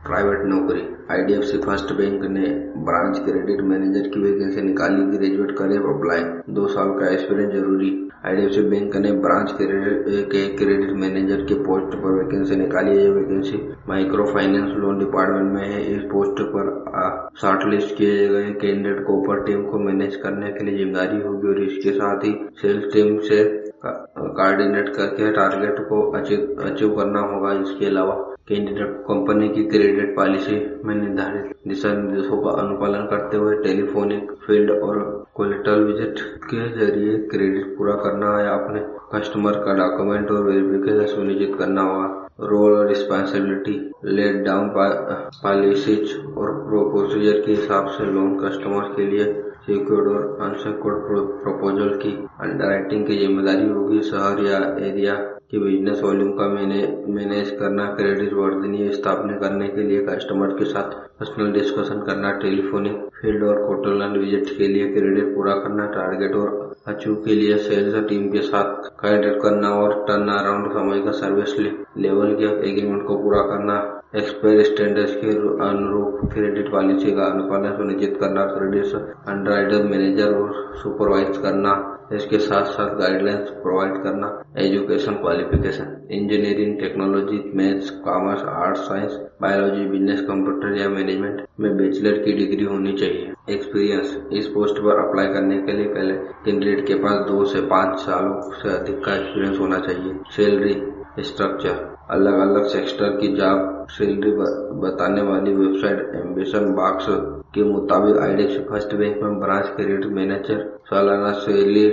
Private नौकरी। IDFC first bank ने branch credit manager की वैकेंसी निकाली। ग्रेजुएट करे अप्लाई, 2 साल का एक्सपीरियंस जरूरी। आईडीएफसी बैंक ने ब्रांच क्रेडिट मैनेजर के पोस्ट पर वैकेंसी निकाली है। यह vacancy micro finance loan department में है। इस पोस्ट पर शॉर्टलिस्ट किए गए कैंडिडेट को ऊपर टीम को मैनेज करने के लिए जिम्मेदारी होगी और इसके साथ ही सेल्स टीम से कोऑर्डिनेट करके टारगेट को अचीव करना होगा। इसके अलावा कैंडिडेट को कंपनी की क्रेडिट पॉलिसी में निर्धारित दिशा निर्देशों का अनुपालन करते हुए टेलीफोनिक, फील्ड और कोलेटरल विजिट के जरिए क्रेडिट पूरा करना या अपने कस्टमर का डॉक्यूमेंट और वेरिफिकेशन सुनिश्चित करना होगा। रोल और रिस्पॉन्सिबिलिटी, लेट डाउन पॉलिसीज और प्रोसीजर के हिसाब से लोन कस्टमर के लिए सिक्योर्ड और अनसिक्योर्ड प्रपोजल की अंडरराइटिंग की जिम्मेदारी होगी। शहर या एरिया की बिजनेस वॉल्यूम का मैनेज करना, क्रेडिट वर्तनीय स्थापना करने के लिए कस्टमर के साथ पर्सनल डिस्कशन करना, टेलीफोनिक, फील्ड और कोलेटरल विजिट के लिए क्रेडिट पूरा करना, टारगेट और अचीव के लिए सेल्स टीम के साथ कोऑर्डिनेट करना और टर्न अराउंड समय का सर्विस लेवल के एग्रीमेंट को पूरा करना, एक्सपायर स्टैंडर्ड्स के अनुरूप क्रेडिट पॉलिसी का अनुपालन सुनिश्चित करना, क्रेडिट अंडरराइटर मैनेजर और सुपरवाइज करना, इसके साथ साथ गाइडलाइंस प्रोवाइड करना। Education qualification, engineering, technology, maths, commerce, arts, science, biology, business, computer या मैनेजमेंट में बैचलर की डिग्री होनी चाहिए। एक्सपीरियंस, इस पोस्ट पर अप्लाई करने के लिए पहले कैंडिडेट के पास 2 से 5 सालों से अधिक का एक्सपीरियंस होना चाहिए। सैलरी स्ट्रक्चर, अलग अलग सेक्टर की जॉब सैलरी बताने वाली वेबसाइट एम्बिशन बॉक्स के मुताबिक आईडीएफसी फर्स्ट बैंक में ब्रांच क्रेडिट मैनेजर सालाना सैलरी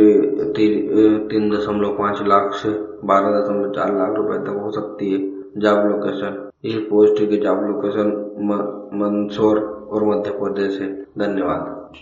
3.5 लाख से 12.4 लाख रुपए तक हो सकती है। जॉब लोकेशन, इस पोस्ट की जॉब लोकेशन मंदसौर और मध्य प्रदेश है। धन्यवाद।